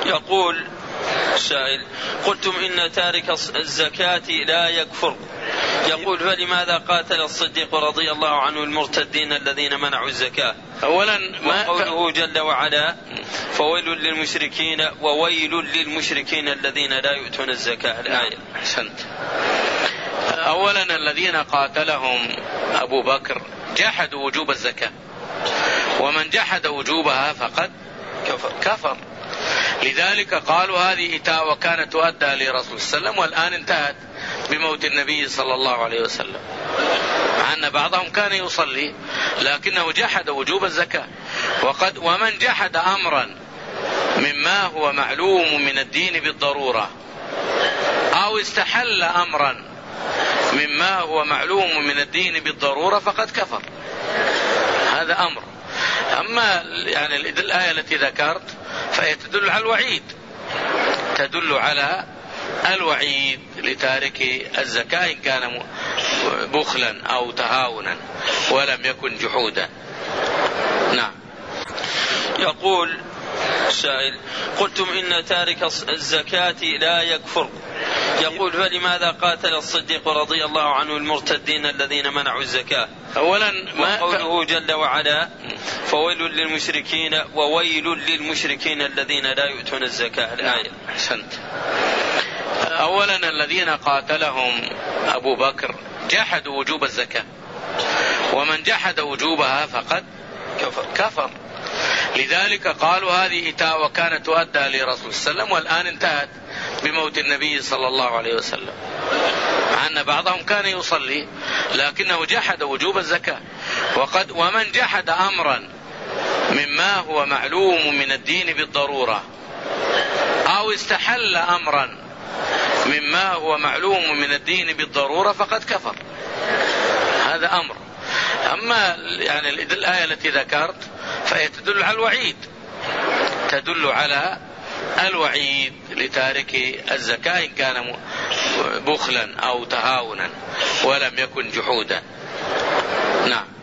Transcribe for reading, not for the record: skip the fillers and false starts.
يقول سائل: قلتم إن تارك الزكاة لا يكفر، يقول فلماذا قاتل الصديق رضي الله عنه المرتدين الذين منعوا الزكاة؟ أولا وقوله جل وعلا: فويل للمشركين وويل للمشركين الذين لا يؤتون الزكاة، الآية. أحسنت. أولا الذين قاتلهم أبو بكر جحدوا وجوب الزكاة، ومن جحد وجوبها فقد كفر. لذلك قالوا هذه إتاء وكانت تؤدى لرسول صلى الله عليه وسلم، والآن انتهت بموت النبي صلى الله عليه وسلم، مع أن بعضهم كان يصلي لكنه جحد وجوب الزكاة. ومن جحد أمرا مما هو معلوم من الدين بالضرورة أو استحل أمرا مما هو معلوم من الدين بالضرورة فقد كفر. هذا أمر. أما يعني الآية التي ذكرت فهي تدل على الوعيد، تدل على الوعيد لتارك الزكاة إن كان بخلا أو تهاونا ولم يكن جحودا. نعم. يقول سائل: قلتم إن تارك الزكاة لا يكفر، يقول فلماذا قاتل الصديق رضي الله عنه المرتدين الذين منعوا الزكاة؟ أولا وقوله جل وعلا: فويل للمشركين وويل للمشركين الذين لا يؤتون الزكاة، الآية. أحسنت. أولا الذين قاتلهم أبو بكر جحدوا وجوب الزكاة، ومن جحد وجوبها فقد كفر. لذلك قالوا هذه إتاء وكانت تؤدى لرسول صلى الله عليه وسلم، والآن انتهت بموت النبي صلى الله عليه وسلم، مع أن بعضهم كان يصلي لكنه جحد وجوب الزكاة. ومن جحد أمرا مما هو معلوم من الدين بالضرورة أو استحل أمرا مما هو معلوم من الدين بالضرورة فقد كفر. هذا أمر. أما يعني الآية التي ذكرت فهي تدل على الوعيد، تدل على الوعيد لتارك الزكاة إن كان بخلا أو تهاونا ولم يكن جحودا. نعم.